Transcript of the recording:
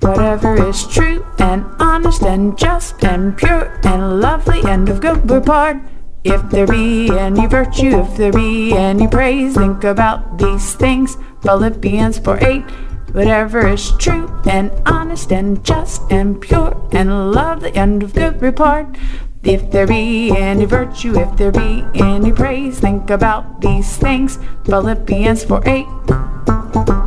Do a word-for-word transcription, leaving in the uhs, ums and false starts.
whatever is true and honest and just and pure and lovely and of good report. If there be any virtue, if there be any praise, think about these things. Philippians four eight. Whatever is true and honest and just and pure and lovely and of good report. If there be any virtue, if there be any praise, think about these things. Philippians four eight.